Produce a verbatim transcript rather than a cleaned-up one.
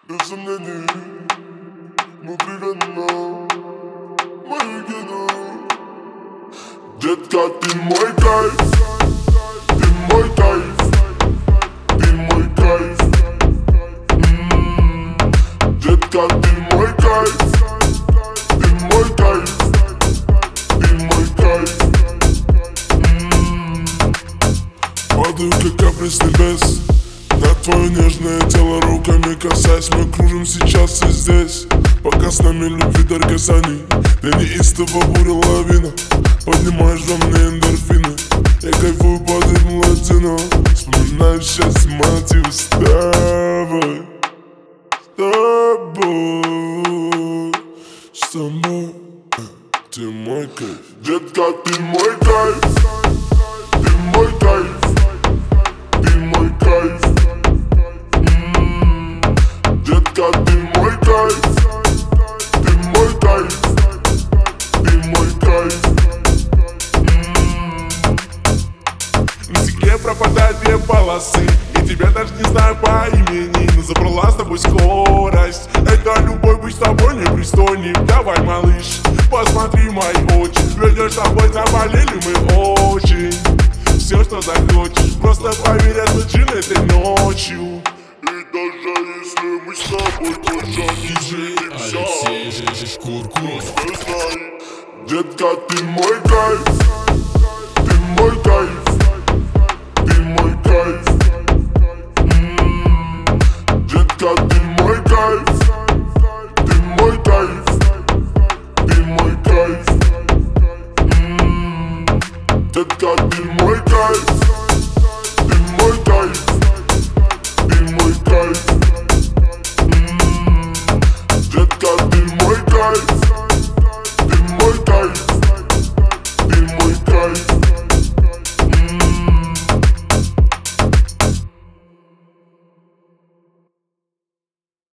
Без сомнений, внутривенно мою гену. Детка, ты мой кайф, ты мой кайф, ты мой кайф. М-м-м. Детка, ты мой кайф, ты мой кайф, ты мой кайф. М-м-м. Падаю, как капли с небес на твое нежное тело, руками касаясь. Мы кружим сейчас и здесь, пока с нами любви дар касаний. Ты неистово буря лавина, поднимаешь во мне эндорфины. Я кайфую под ритм латино, вспоминаю счастье, мотивы с тобой. С тобой, с тобой. Ты мой кайф. Детка, ты мой кайф, ты мой кайф, ты мой кайф. М-м-м. Детка, ты мой кайф, ты мой кайф, ты мой кайф. М-м-м. На стекле пропадают две полосы, и тебя даже не знаю по имени, но забрала с тобой скорость. Это любовь, быть с тобой непристойней. Давай, малыш, посмотри в мои очи. Ведешь с тобой, заболели мы очень. Все, что захочешь, просто поверь, отключим этой ночью. И даже если мы с тобой тоже не женимся, просто знай, детка, ты мой кайф, ты мой кайф, ты мой кайф. М-м-м. Детка, ты мой кайф, ты мой кайф,